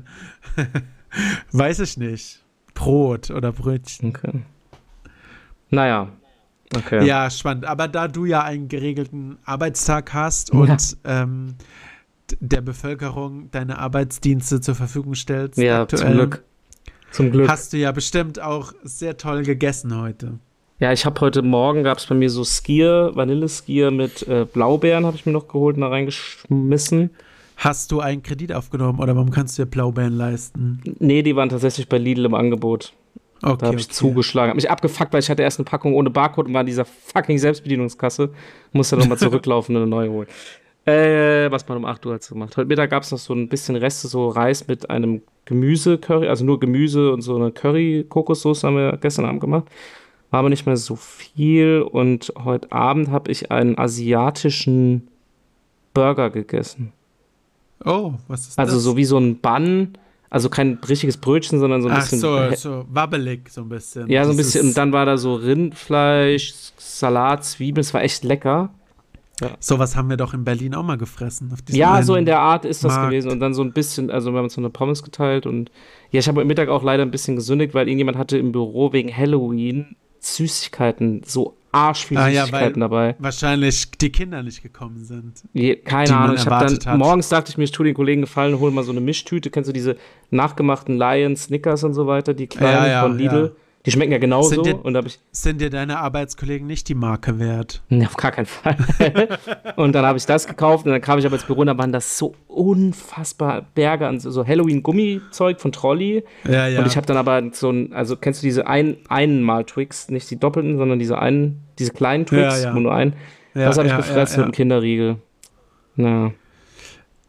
Weiß ich nicht. Brot oder Brötchen. Okay. Naja. Okay. Ja, spannend. Aber da du ja einen geregelten Arbeitstag hast und ähm, d- der Bevölkerung deine Arbeitsdienste zur Verfügung stellst, Ja, aktuell, zum Glück. Zum Glück. hast du ja bestimmt auch sehr toll gegessen heute. Ja, ich habe heute Morgen, gab es bei mir so Skier, Vanilleskier mit äh, Blaubeeren, habe ich mir noch geholt und da reingeschmissen. Hast du einen Kredit aufgenommen oder warum kannst du dir Blaubeeren leisten? Nee, die waren tatsächlich bei Lidl im Angebot. Okay, Da habe ich okay. zugeschlagen. Hab mich abgefuckt, weil ich hatte erst eine Packung ohne Barcode und war in dieser fucking Selbstbedienungskasse. Musste dann nochmal zurücklaufen und eine neue holen. Äh, was man um acht Uhr hat gemacht. Heute Mittag gab es noch so ein bisschen Reste, so Reis mit einem Gemüse-Curry, also nur Gemüse und so eine Curry-Kokossoße haben wir gestern Abend gemacht. War aber nicht mehr so viel und heute Abend habe ich einen asiatischen Burger gegessen. Oh, was ist Also das? so wie so ein Bun, also kein richtiges Brötchen, sondern so ein Ach bisschen. so, so wabbelig so ein bisschen. Ja, so ein Das bisschen. ist- Und dann war da so Rindfleisch, Salat, Zwiebeln. Es war echt lecker. Sowas haben wir doch in Berlin auch mal gefressen. Auf diesem Ja, einen so in der Art ist das Markt. gewesen. Und dann so ein bisschen, also wir haben uns so eine Pommes geteilt. Und ja, ich habe am Mittag auch leider ein bisschen gesündigt, weil irgendjemand hatte im Büro wegen Halloween Süßigkeiten, so arsch viel Ah, ja, Süßigkeiten weil- dabei. Wahrscheinlich die Kinder nicht gekommen sind. Je, keine die man Ahnung, ich habe erwartet dann, hat. morgens dachte ich mir, ich tue den Kollegen gefallen, hol mal so eine Mischtüte. Kennst du diese nachgemachten Lions, Snickers und so weiter, die kleinen Ja, ja, von Lidl? ja. Die schmecken ja genauso. Sind die- Und da habe ich, Sind dir deine Arbeitskollegen nicht die Marke wert? nee, auf gar keinen Fall. Und dann habe ich das gekauft und dann kam ich aber ins Büro und da waren das so unfassbar Berge an so so Halloween-Gummizeug von Trolley. Ja, ja. Und ich habe dann aber so ein, also kennst du diese ein, einen Mal Twix, nicht die doppelten, sondern diese einen, diese kleinen Twix, Ja, ja. wo nur ein. ja, Das habe ich ja, gefressen ja, mit dem Kinderriegel. Na,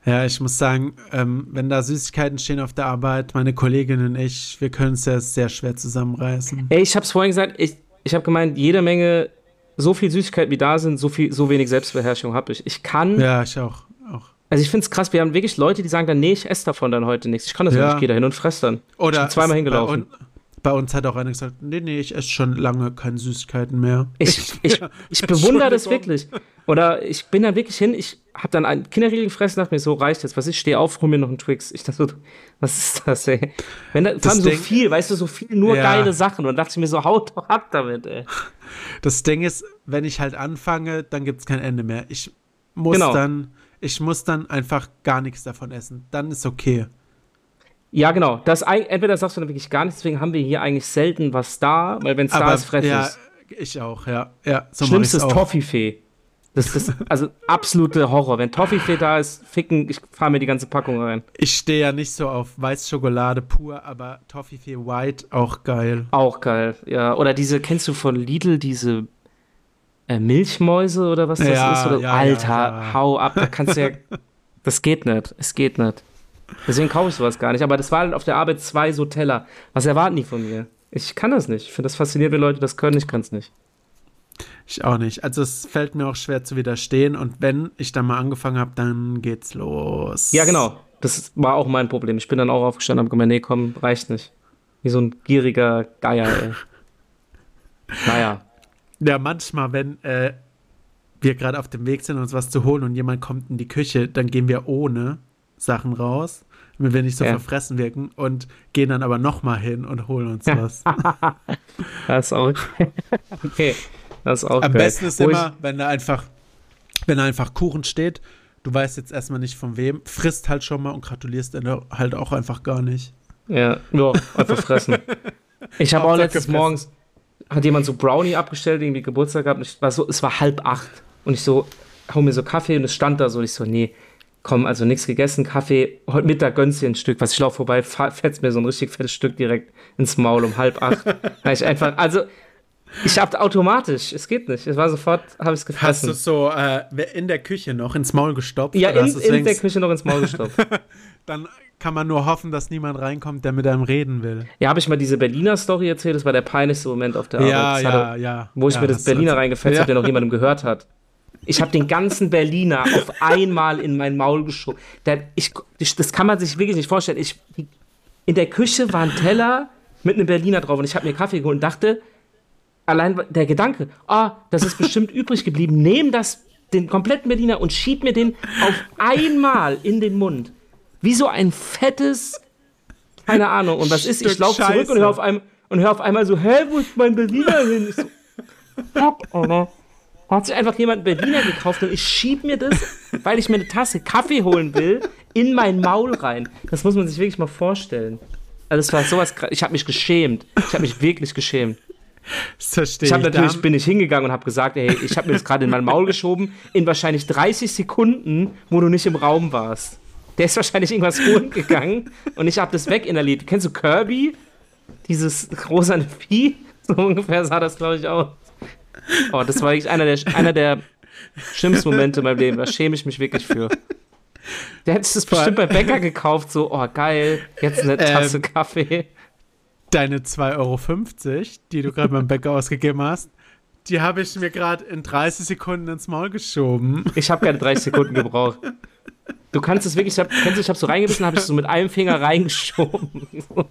Ja, ich muss sagen, ähm, wenn da Süßigkeiten stehen auf der Arbeit, meine Kollegin und ich, wir können es ja sehr schwer zusammenreißen. Ey, ich hab's vorhin gesagt, ich, ich habe gemeint, jede Menge, so viel Süßigkeiten wie da sind, so viel, so wenig Selbstbeherrschung habe ich. Ich kann, Ja, ich auch. auch. also ich find's krass, wir haben wirklich Leute, die sagen dann, nee, ich esse davon dann heute nichts. Ich kann das Ja. nicht, ich gehe da hin und fress dann. Oder ich bin zweimal es- hingelaufen. Bei, un bei uns hat auch einer gesagt, nee, nee, ich esse schon lange keine Süßigkeiten mehr. Ich, ich, ich bewundere das wirklich. Oder ich bin dann wirklich hin, ich habe dann einen Kinderriegel gefressen, dachte mir, so reicht jetzt. Was ist, steh auf, hol mir noch einen Twix. Ich dachte so, was ist das, ey? Wenn da, vor allem so Ding- viel, weißt du, so viel nur Ja. geile Sachen. Und dann dachte ich mir so, haut doch ab damit, ey. Das Ding ist, wenn ich halt anfange, dann gibt es kein Ende mehr. Ich muss Genau. dann, ich muss dann einfach gar nichts davon essen. Dann ist okay. Ja, genau. Das, ei- entweder sagst du dann wirklich gar nichts, deswegen haben wir hier eigentlich selten was da, weil wenn es da ist, fress ja, ich's. ich auch, ja. ja so mach Schlimmste ich's ist auch. Toffifee. Das ist also absolute Horror. Wenn Toffifee da ist, ficken, ich fahre mir die ganze Packung rein. Ich stehe ja nicht so auf Weißschokolade pur, aber Toffifee White auch geil. Auch geil, ja. Oder diese, kennst du von Lidl, diese äh, Milchmäuse oder was das Ja, ist? Oder, ja, Alter, ja, ja. hau ab, da kannst du ja. Das geht nicht, es geht nicht. Deswegen kaufe ich sowas gar nicht. Aber das war halt auf der Arbeit zwei so Teller. Was erwarten die von mir? Ich kann das nicht. Ich finde das faszinierend, wenn Leute das können, ich kann es nicht. Ich auch nicht. Also es fällt mir auch schwer zu widerstehen und wenn ich dann mal angefangen habe, dann geht's los. Ja, genau. Das war auch mein Problem. Ich bin dann auch aufgestanden und habe gemeint, nee, komm, reicht nicht. Wie so ein gieriger Geier, ey. Naja. Ja, manchmal, wenn äh, wir gerade auf dem Weg sind, uns was zu holen und jemand kommt in die Küche, dann gehen wir ohne Sachen raus, damit wir nicht so Ja. verfressen wirken und gehen dann aber nochmal hin und holen uns was. Das ist auch okay. Das ist auch Am geil. besten ist Wo immer, wenn da einfach, wenn da einfach Kuchen steht, du weißt jetzt erstmal nicht von wem, frisst halt schon mal und gratulierst dann halt auch einfach gar nicht. Ich, ja, ja, einfach fressen. Ich habe auch Hauptsache letztens gefressen. morgens, hat jemand so Brownie abgestellt, irgendwie Geburtstag gehabt. Und ich war so, es war halb acht. Und ich so, hau mir so Kaffee und es stand da so. Und ich so, nee, komm, also nichts gegessen, Kaffee. Heute Mittag gönnst dir ein Stück. Was ich laufe vorbei, fetzt mir so ein richtig fettes Stück direkt ins Maul um halb acht. Da ich einfach, also, ich hab automatisch, es geht nicht. Es war sofort, habe ich es Hast du gefressen. es so äh, in der Küche noch ins Maul gestopft? Ja, oder in, hast du's in der längst- Küche noch ins Maul gestopft. Dann kann man nur hoffen, dass niemand reinkommt, der mit einem reden will. Ja, habe ich mal diese Berliner Story erzählt? Das war der peinlichste Moment auf der Ja, Arbeit. Das ja, hatte, ja. Wo ich ja, mir das hast du Berliner erzählt. reingefetzt Ja. habe, der noch jemandem gehört hat. Ich habe den ganzen Berliner auf einmal in mein Maul geschoben. Der, ich, ich, das kann man sich wirklich nicht vorstellen. Ich, in der Küche war ein Teller mit einem Berliner drauf und ich habe mir Kaffee geholt und dachte, allein der Gedanke, ah, das ist bestimmt übrig geblieben, nehm das, den kompletten Berliner und schieb mir den auf einmal in den Mund. Wie so ein fettes, keine Ahnung. Und was ist? Ich Stück laufe zurück Scheiße. und höre auf, einem- und hör auf einmal so, hä, wo ist mein Berliner hin? Ich so, fuck, Alter. Da hat sich einfach jemand einen Berliner gekauft und ich schieb mir das, weil ich mir eine Tasse Kaffee holen will, in mein Maul rein. Das muss man sich wirklich mal vorstellen. Also es war sowas krass. Ich habe mich geschämt. Ich habe mich wirklich geschämt. Das verstehe Ich ich. habe natürlich, Da- bin ich hingegangen und habe gesagt, hey, ich habe mir das gerade in mein Maul geschoben, in wahrscheinlich dreißig Sekunden, wo du nicht im Raum warst. Der ist wahrscheinlich irgendwas holen gegangen und ich habe das weginhaliert. Kennst du Kirby? Dieses rosane Vieh? So ungefähr sah das, glaube ich, aus. Oh, das war wirklich einer der, einer der schlimmsten Momente in meinem Leben. Da schäme ich mich wirklich für. Der hätte das bestimmt bei Bäcker gekauft, so, oh geil, jetzt eine Tasse Ähm, Kaffee. Deine zwei Euro fünfzig, die du gerade beim Bäcker ausgegeben hast, die habe ich mir gerade in dreißig Sekunden ins Maul geschoben. Ich habe keine dreißig Sekunden gebraucht. Du kannst es wirklich, ich hab, kennst du, ich habe so reingebissen, habe ich so mit einem Finger reingeschoben.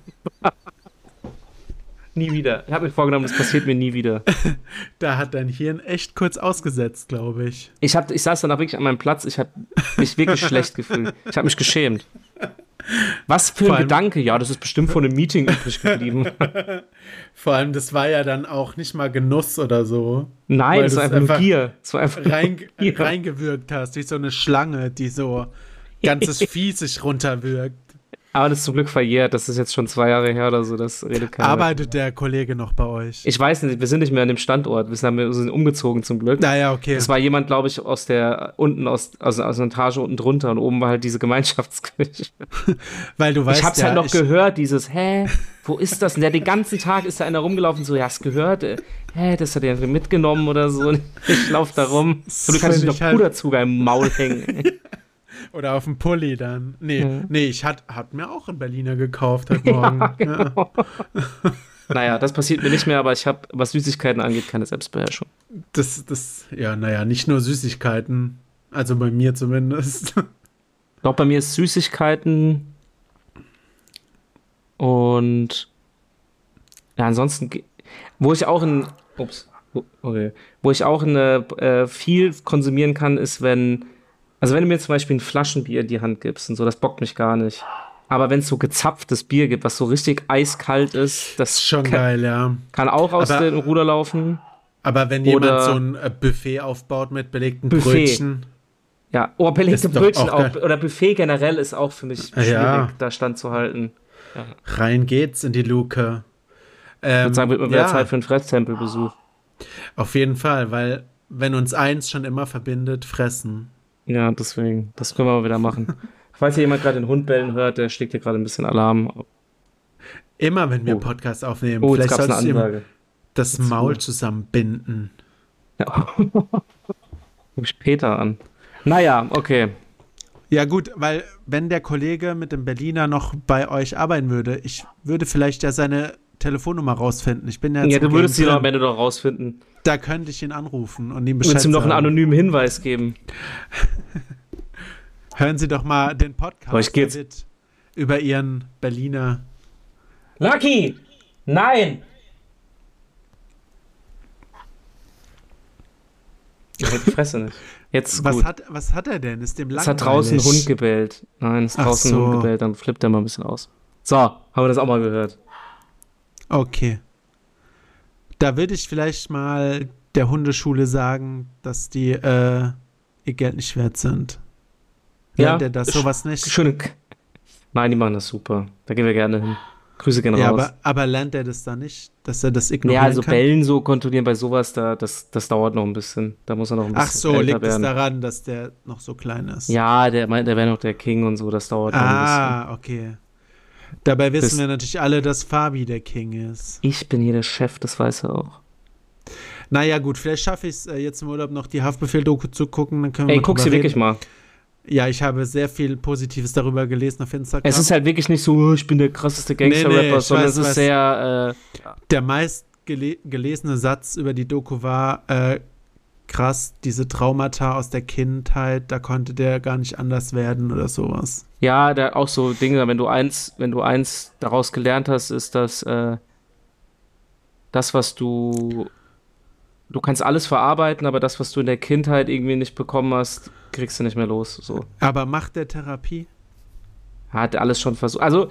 Nie wieder. Ich habe mir vorgenommen, das passiert mir nie wieder. Da hat dein Hirn echt kurz ausgesetzt, glaube ich. Ich, hab, ich saß danach wirklich an meinem Platz, ich habe mich wirklich schlecht gefühlt. Ich habe mich geschämt. Was für ein Vor allem- Gedanke. Ja, das ist bestimmt von einem Meeting übrig geblieben. Vor allem, das war ja dann auch nicht mal Genuss oder so. Nein, Weil das war du's einfach nur einfach Gier. Das war einfach Rein, Gier. reingewürgt hast, wie so eine Schlange, die so ganzes Vieh sich runterwirkt. Aber das ist zum Glück verjährt. Das ist jetzt schon zwei Jahre her oder so. Das redet keiner. Arbeitet der Kollege noch bei euch? Ich weiß nicht, wir sind nicht mehr an dem Standort. Wir sind, wir sind umgezogen zum Glück. Naja, okay. Das war jemand, glaube ich, aus der, unten, aus, aus, aus einer Etage unten drunter und oben war halt diese Gemeinschaftsküche. Weil du weißt Ich hab's ja, halt noch ich, gehört, dieses, hä, wo ist das? Und der den ganzen Tag ist da einer rumgelaufen, so, ja, hast gehört? Äh, Hä, das hat er irgendwie mitgenommen oder so. Ich lauf da rum. Das Und du kannst find dich ich noch halt- Puderzucker im Maul hängen. Oder auf dem Pulli dann. Nee, Ja. nee, ich hat, hab mir auch einen Berliner gekauft heute Morgen. Ja, genau. Naja, das passiert mir nicht mehr, aber ich habe, was Süßigkeiten angeht, keine Selbstbeherrschung. Das, das, ja, naja, nicht nur Süßigkeiten. Also bei mir zumindest. Doch bei mir ist Süßigkeiten und ja, ansonsten, ge- wo ich auch in, ups, okay, wo ich auch eine, äh, viel konsumieren kann, ist, wenn, also wenn du mir zum Beispiel ein Flaschenbier in die Hand gibst und so, das bockt mich gar nicht. Aber wenn es so gezapftes Bier gibt, was so richtig eiskalt ist, das Ist schon kann, geil, ja. kann auch aus Aber- dem Ruder laufen. Aber wenn Oder- jemand so ein äh, Buffet aufbaut mit belegten Buffet. Brötchen. Ja, oh, belegte Ist doch Brötchen auch auch, geil. oder Buffet generell ist auch für mich Ja. schwierig, da standzuhalten. Rein geht's in die Luke. Ich Ähm, würde sagen, wird mal wieder ja, Zeit für einen Fresstempelbesuch. auf jeden Fall, weil wenn uns eins schon immer verbindet, fressen. Ja, deswegen, das können wir mal wieder machen. Falls hier jemand gerade den Hund bellen hört, der schlägt hier gerade ein bisschen Alarm. Immer wenn wir Oh. Podcast aufnehmen. Oh, jetzt Vielleicht gab es sollst eine du ihm Ansage. das Jetzt Maul gut. zusammenbinden. Ja. Ruf ich Peter an. Naja, okay. Ja gut, weil wenn der Kollege mit dem Berliner noch bei euch arbeiten würde, ich würde vielleicht ja seine Telefonnummer rausfinden. Ich bin ja jetzt Ja, im du würdest sie Game doch am drin. Ende doch rausfinden. Da könnte ich ihn anrufen und ihm Du willst Bescheid ihm noch einen sagen. anonymen Hinweis geben. Hören Sie doch mal den Podcast. Aber ich geh jetzt- der wird über Ihren Berliner. Lucky! Nein! Ich halt die Fresse nicht. Jetzt ist Was gut. hat, was hat er denn? Ist dem Es langweilig? hat draußen ein Hund gebellt. Nein, es ist Ach draußen so. ein Hund gebellt, dann flippt er mal ein bisschen aus. So, haben wir das auch mal gehört. Okay. Da würde ich vielleicht mal der Hundeschule sagen, dass die äh, ihr Geld nicht wert sind. Ja, Lernt er das sch- sowas nicht? Schöne. K- Nein, die machen das super. Da gehen wir gerne hin. Grüße gerne Ja, raus. aber, aber lernt er das dann nicht, dass er das ignorieren Ja, also kann? Bellen so kontrollieren bei sowas, da, das, das dauert noch ein bisschen. Da muss er noch ein bisschen Ach so, älter liegt es werden. daran, dass der noch so klein ist? Ja, der meint, der wäre noch der King und so, das dauert noch ein bisschen. Ah, okay. Dabei wissen Bis- wir natürlich alle, dass Fabi der King ist. Ich bin hier der Chef, das weiß er auch. Naja, gut, vielleicht schaffe ich es äh, jetzt im Urlaub noch die Haftbefehl-Doku zu gucken. Dann können wir Ey, mal guck drüber sie reden. wirklich mal. Ja, ich habe sehr viel Positives darüber gelesen auf Instagram. Es ist halt wirklich nicht so, oh, ich bin der krasseste Nee, nee, Gangster-Rapper, ich sondern weiß, es ist weiß. sehr, äh, Der meist gele gelesene Satz über die Doku war, äh, krass, diese Traumata aus der Kindheit, da konnte der gar nicht anders werden oder sowas. ja, da auch so Dinge, wenn du eins, wenn du eins daraus gelernt hast, ist, dass äh, das, was du, du kannst alles verarbeiten, aber das, was du in der Kindheit irgendwie nicht bekommen hast, kriegst du nicht mehr los. So. Aber macht der Therapie? Hat alles schon versucht. Also,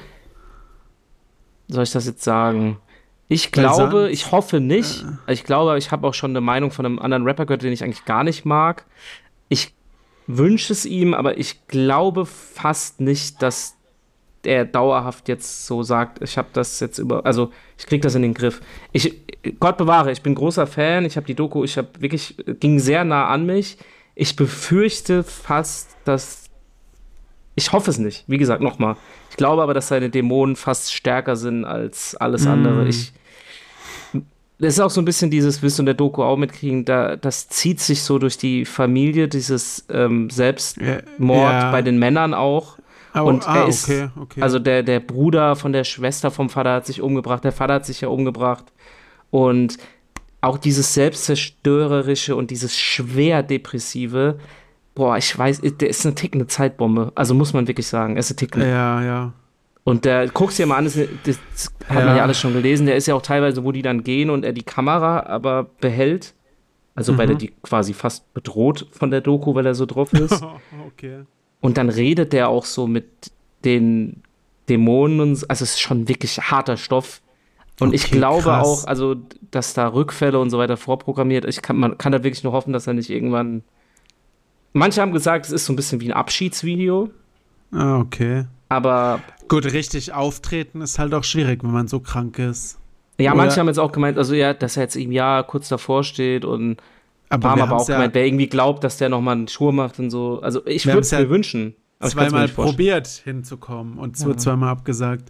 soll ich das jetzt sagen? Ich Weil glaube, sonst- ich hoffe nicht. Ich glaube, ich habe auch schon eine Meinung von einem anderen Rapper gehört, den ich eigentlich gar nicht mag. Ich wünsche es ihm, aber ich glaube fast nicht, dass er dauerhaft jetzt so sagt, ich habe das jetzt über, also ich krieg das in den Griff. Ich, Gott bewahre, ich bin großer Fan, ich habe die Doku, ich habe wirklich, ging sehr nah an mich. Ich befürchte fast, dass, ich hoffe es nicht, wie gesagt, nochmal. Ich glaube aber, dass seine Dämonen fast stärker sind als alles andere. Mm. Ich, das ist auch so ein bisschen dieses, wirst du in der Doku auch mitkriegen, da, das zieht sich so durch die Familie, dieses ähm, Selbstmord Ja. bei den Männern auch. Oh, Und ah, er ist, okay, okay. also der, der Bruder von der Schwester vom Vater hat sich umgebracht, der Vater hat sich ja umgebracht. Und auch dieses Selbstzerstörerische und dieses schwer Depressive, boah, ich weiß, der ist eine tickende Zeitbombe. Also muss man wirklich sagen, er ist eine tickende. ja, ja. Und der, guck's dir mal an, das, das hat man Ja. ja alles schon gelesen, der ist ja auch teilweise, wo die dann gehen und er die Kamera aber behält. Also weil Mhm. er die quasi fast bedroht von der Doku, weil er so drauf ist. okay. Und dann redet der auch so mit den Dämonen und so. Also es ist schon wirklich harter Stoff. Und ich Okay, glaube krass. auch, also, dass da Rückfälle und so weiter vorprogrammiert. Ich kann, man kann da wirklich nur hoffen, dass er nicht irgendwann. Manche haben gesagt, es ist so ein bisschen wie ein Abschiedsvideo, Ah, okay. aber Gut, richtig auftreten ist halt auch schwierig, wenn man so krank ist. ja, Oder- manche haben jetzt auch gemeint, also ja, dass er jetzt im Jahr kurz davor steht und Aber haben wir aber haben's auch gemeint, ja wer irgendwie glaubt, dass der nochmal einen Schuh macht und so. Also ich Wir würde haben's es ja mir wünschen. Aber ich kann's mir zweimal nicht vorstellen. probiert hinzukommen und es wurde Ja. zweimal abgesagt.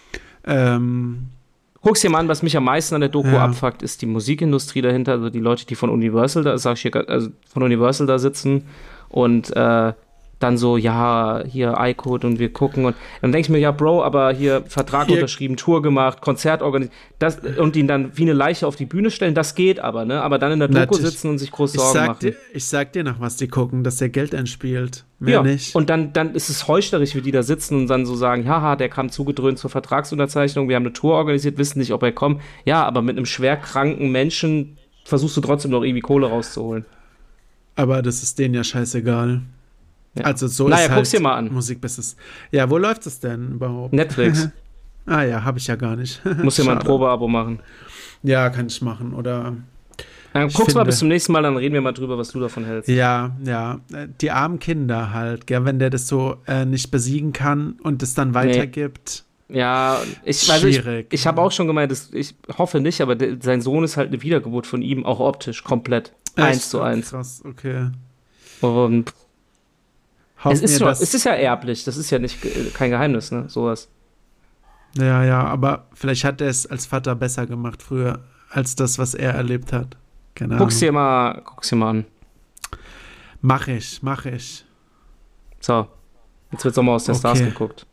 Ähm, Guck's dir mal an, was mich am meisten an der Doku Ja. abfuckt, ist die Musikindustrie dahinter, also die Leute, die von Universal da, sag ich hier, grad, also von Universal da sitzen und äh, dann so, ja, hier iCode und wir gucken. Und dann denke ich mir, ja, Bro, aber hier Vertrag hier. unterschrieben, Tour gemacht, Konzert organisiert, das, und ihn dann wie eine Leiche auf die Bühne stellen, das geht aber, ne? Aber dann in der Doku Natürlich. sitzen und sich groß Sorgen ich sag machen. Dir, ich sag dir noch, was die gucken, dass der Geld einspielt. Mehr ja, nicht. Und dann, dann ist es heuchlerisch, wie die da sitzen und dann so sagen, haha, der kam zugedröhnt zur Vertragsunterzeichnung, wir haben eine Tour organisiert, wissen nicht, ob er kommt. Ja, aber mit einem schwer kranken Menschen versuchst du trotzdem noch irgendwie Kohle rauszuholen. Aber das ist denen ja scheißegal. Ja. Also so naja, ist halt guck's dir mal an. Musikbusiness. Ja, wo läuft es denn überhaupt? Netflix. ah ja, habe ich ja gar nicht. Muss dir mal ein Probeabo machen. Ja, kann ich machen. Oder dann guck's finde, mal bis zum nächsten Mal, dann reden wir mal drüber, was du davon hältst. Ja, ja. Die armen Kinder halt, gell, wenn der das so äh, nicht besiegen kann und es dann weitergibt. Nee. Ja, ich weiß ich, ich habe auch schon gemeint, dass, ich hoffe nicht, aber de, sein Sohn ist halt eine Wiedergeburt von ihm, auch optisch, komplett. Echt? Eins zu eins. Krass, okay. Und es ist, schon, es ist ja erblich, das ist ja nicht kein Geheimnis, ne, sowas. Ja, ja, aber vielleicht hat er es als Vater besser gemacht früher, als das, was er erlebt hat. Keine guck's Ahnung. Dir mal, guck's dir mal an. Mach ich, mach ich. So, jetzt wird Sommer aus der okay. Stars geguckt.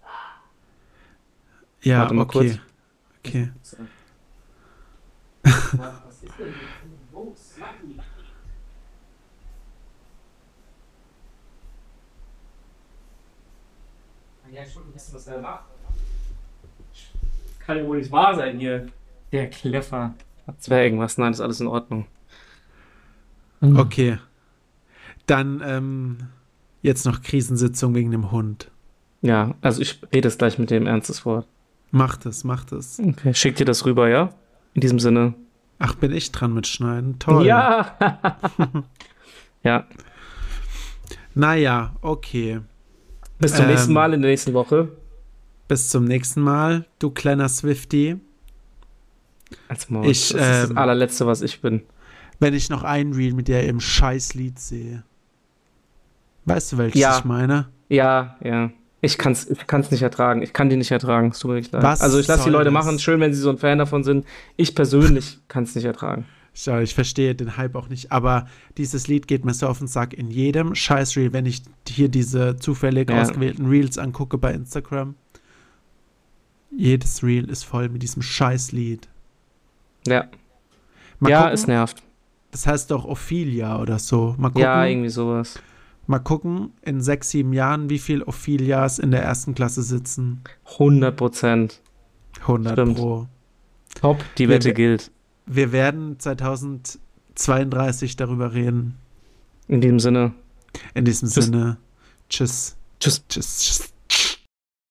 Ja, Warte mal okay. kurz. Okay. Was ist denn los? Ja, ich wollte wissen, was er macht. Kann ja wohl nicht wahr sein hier. Der Kleffer. Das wäre irgendwas. Nein, ist alles in Ordnung. Okay. Dann ähm, jetzt noch Krisensitzung wegen dem Hund. Ja, also ich rede es gleich mit dem ernstes Wort. Mach das, mach das. Okay, schick dir das rüber, ja? In diesem Sinne. Ach, bin ich dran mit Schneiden? Toll. Ja. ja. Naja, okay. Bis zum ähm, nächsten Mal in der nächsten Woche. Bis zum nächsten Mal, du kleiner Swiftie. Als Maus, ich, das ähm, ist das allerletzte, was ich bin. Wenn ich noch ein Reel mit dir im Scheißlied sehe. Weißt du, welches ja. ich meine? Ja, ja. Ich kann's, ich kann's nicht ertragen. Ich kann die nicht ertragen. Es tut mir nicht leid. Was also ich lasse die Leute das? machen. Schön, wenn sie so ein Fan davon sind. Ich persönlich kann es nicht ertragen. Ja, ich verstehe den Hype auch nicht. Aber dieses Lied geht mir so auf den Sack in jedem Scheiß-Reel, wenn ich hier diese zufällig ja. ausgewählten Reels angucke bei Instagram. Jedes Reel ist voll mit diesem Scheiß-Lied. Ja. Mal ja, gucken. Es nervt. Das heißt doch Ophelia oder so. Mal gucken. Ja, irgendwie sowas. Mal gucken, in sechs, sieben Jahren, wie viel Ophelias in der ersten Klasse sitzen. hundert Prozent. hundert Stimmt. Pro. Top, die Wette wir, gilt. Wir werden zweitausendzweiunddreißig darüber reden. In diesem Sinne. In diesem Tschüss. Sinne. Tschüss. Tschüss. Tschüss. Tschüss.